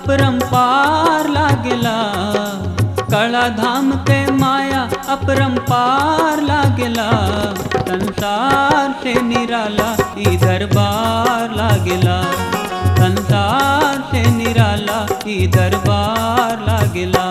अपरंपार लागेला। कड़ा धाम के माया अपरंपार लागेला। संसार से निराला ई दरबार लागेला। संसार से निराला ई दरबार लागेला।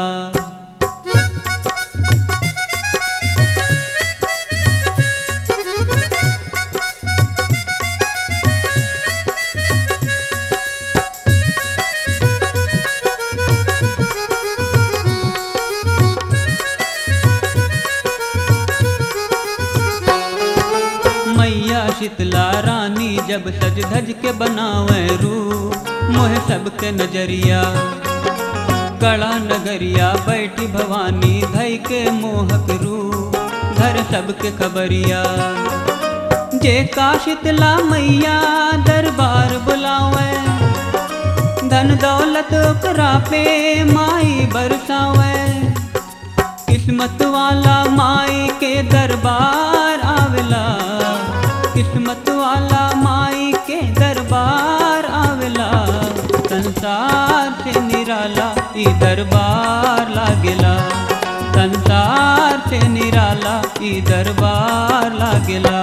मैया शीतला रानी जब सज धज के बनावे रूप, मोह सबके नजरिया। कड़ा नगरिया बैठी भवानी धई के मोहक रूप, घर सबके खबरिया। जे का शीतला मैया दरबार बुलावे, धन दौलत ओकरा पे माई बरसावे। किस्मत वाला माई के दरबार आवेला। किस्मत वाला माई के दरबार आवेला। संसार से निराला ई दरबार लागेला। संसार से निराला ई दरबार लागेला।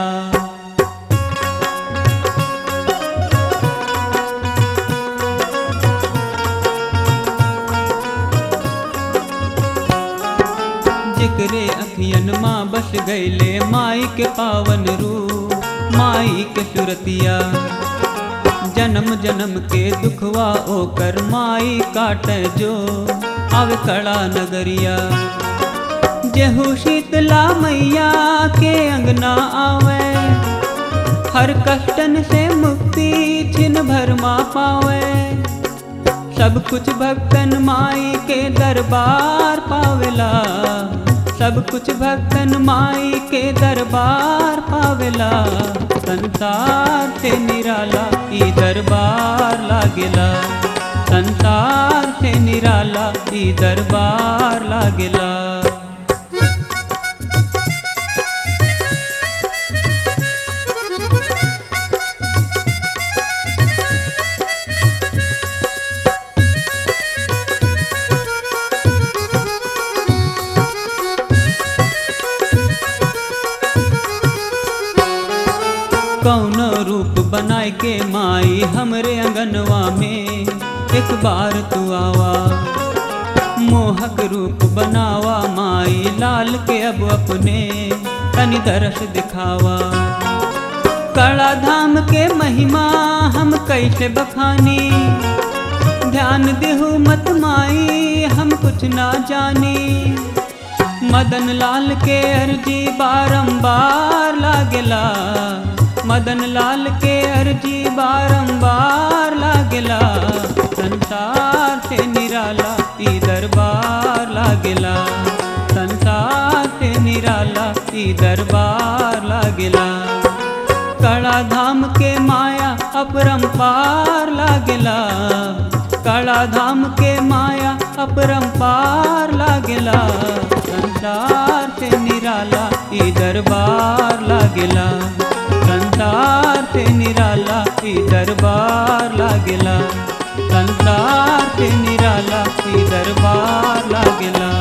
जिकरे अखियन माँ बस गईले माई के पावन रूप, माई के सुरतिया। जन्म जन्म के दुखवा ओकर माई काटे जो, आवे कड़ा नगरिया। जेहू शीतला मैया के अंगना आवे, हर कष्टन से मुक्ति छिन भर मा पावे। सब कुछ भक्तन माई के दरबार पावेला। सब कुछ भक्तन माई के दरबार पावेला। संसार से निराला ई दरबार लागेला। संसार से निराला ई दरबार लागेला। कौनो रूप बनाए के माई हमरे अंगनवा में एक बार तू आवा। मोहक रूप बनावा माई लाल के अब अपने तनि दरस दिखावा। कड़ा धाम के महिमा हम कैसे बखानी, ध्यान देहु मत माई हम कुछ ना जानी। मदन लाल के अर्जी बारंबार लागेला। मदन लाल के अर्जी बारंबार लागेला। संसार से निराला ई दरबार लागेला। संसार से निराला ई दरबार लागेला। कड़ा धाम के माया अपरंपार लागेला। कड़ा धाम के माया अपरंपार लागेला। संसार से निराला ई दरबार लागेला। संसार से निराला ई दरबार लागेला। संसार से निराला ई दरबार लागेला।